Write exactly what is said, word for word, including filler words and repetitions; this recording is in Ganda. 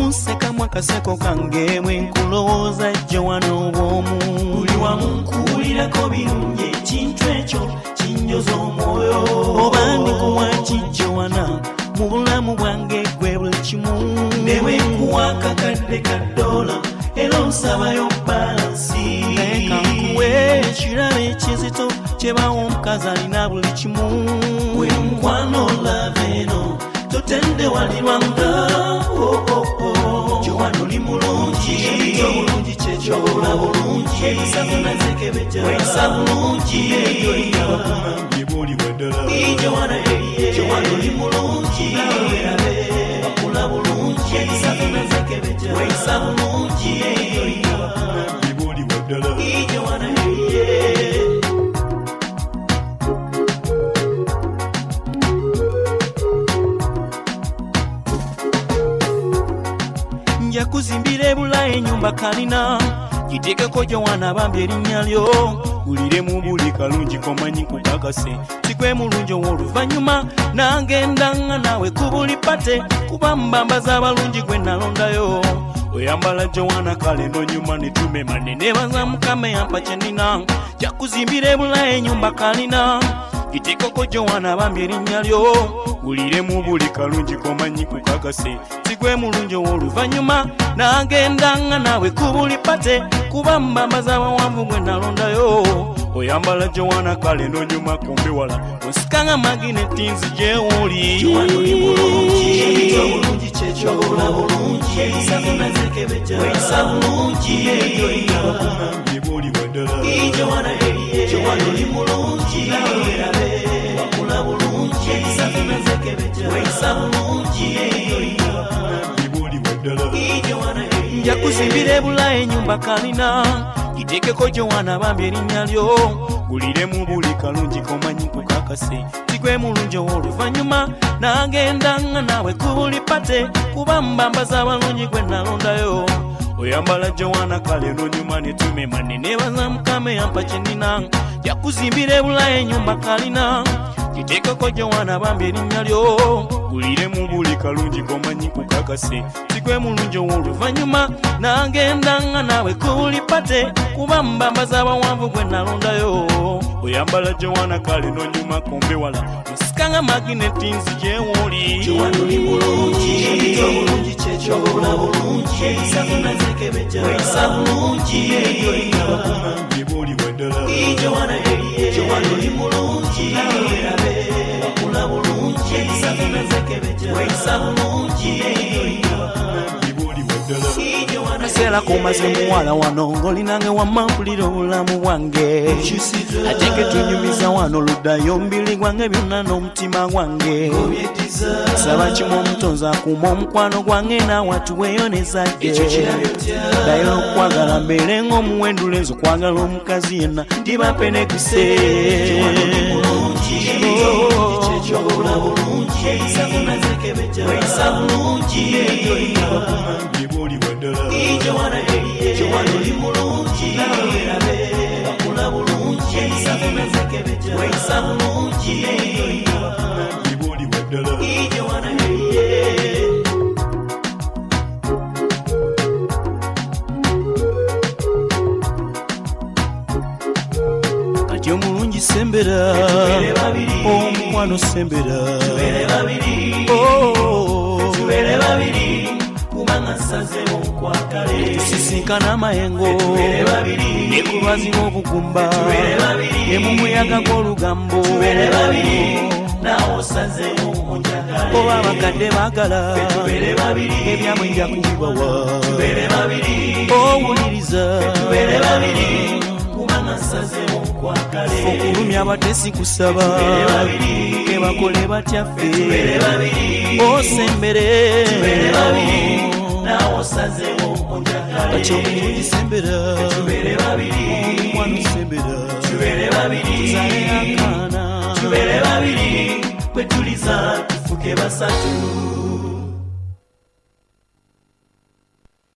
Onseka mwakaseko kange mwenkulowooza Joanna obwomu buli wamu nkuwulirako birungi ekintu ekyo kinjoza omwoyo oba ndikuwa ki Joanna mu bulamu bwange gwe buli kimu ne bwe nkuwa akakadde ka dola era onsabayo balansi leka nkuwe ekirabo ekizito kyebawa omukazi alina buli kimu gwe mukwano love eno totende walirwanga oh, oh, oh. Joanna oli mulungi obulungi kyekyo ola bulungi ebisago nazekebeja wesa bulungi eyo yabakumambye buli waddala Joanna eriye Joanna oli mulungi erabe bakula bulungi ebisago nazekebeja wesa bulungi eyo yabakumambye buli waddala Joanna eriye Kuzimbire bula enyumba kalina gitekeko Joanna bambye erinnya lyo gulire mu buli kalungi komanyi kukakase sikwe mulungi ow'oluvannyuma nangenda nawe kubuli pate kuba mbambaza abalungi gwe nalondayo oyambala Joanna kale nonyuma netumema nenebaza mukama yampa kyenina jakuzimbire bula enyumba kalina gitekeko Joanna bambye erinnya lyo gulire mu buli kalungi komanyi kukakase sikwe mulungi ow'oluvannyuma nagenda nawe kubuli pate kuba mbambaza abawanvu gwe nalondayo oyambala Joanna kale nonyuma kumbe wala osikanga magineti nzije woli Joanna oli bulungi ebito bulungi kyekyo ola bulungi ebisago nazekebeja wesa bulungi eyo yabakumambye buli waddala Joanna eriye Joanna oli mulungi erabe bakula bulungi ebisago nazekebeja wesa bulungi eyo yabakumambye buli waddala Joanna eriye njakuzimbire bula enyumba kalina gitekeko Joanna bambye erinnya lyo gulire mu buli kalungi komanyi kukakase sikwe mulungi ow'oluvannyuma nagenda nawe kubuli pate kuba mbambaza abalungi gwe nalondayo oyambala Joanna kale nonyuma netumema nenebaza mukama yampa kyenina jakuzimbire bula enyumba kalina gitekeko Joanna bambye erinnya lyo gulire mu buli kalungi komanyi kukakase sikwe mulungi ow'oluvannyuma nagenda nawe kubuli pate kuba mbambaza abawanvu gwe nalondayo oyambala Joanna kale nonyuma kumbe wala osikanga magineti nzije woli Joanna oli bulungi ebito bulungi kyekyo ola bulungi ebisago nazekebeja wesa bulungi eyo yabakumambye buli waddala Joanna eriye Joanna oli mulungi erabe bakula bulungi ebisago nazekebeja wesa bulungi eyo yabakumambye buli waddala Sela kumaze muwala wano ngolinange wamampulira obulamu bwange ateke tunyumiza wano luddayo mbili gwange byonna n'omutima gwange saba kimu omutonzi akuuma omukwano gwange naawe atuweyonezadde ddayo okwagala mbeere ng'omuwendula enzo kwagala omukazi yenna ndibapenekuse Joanna eriye Joanna oli mulungi erabe bakula bulungi ebisago nazekebeja wesa bulungi eyo yabakumambye buli waddala Joanna eriye kati omulungi sembera omukwano sembera tubere babiri tubere babiri kubanga sazewo kwakale tusisinkana amayengo nekulwazi n'obugumba ne mu muyaga gw'olugambo nawe osazewo onjagale oba abakadde baagala ebyamwe nja kubibawa owuliriza kubanga sazewo kwakale okulumya abatesi kusaba ebakole batyaffe osembere nawe osazewo onjagale kati omulungi sembera omukwano sembera tuzaale akaana tubere babiri kwetuliza tufuke basatu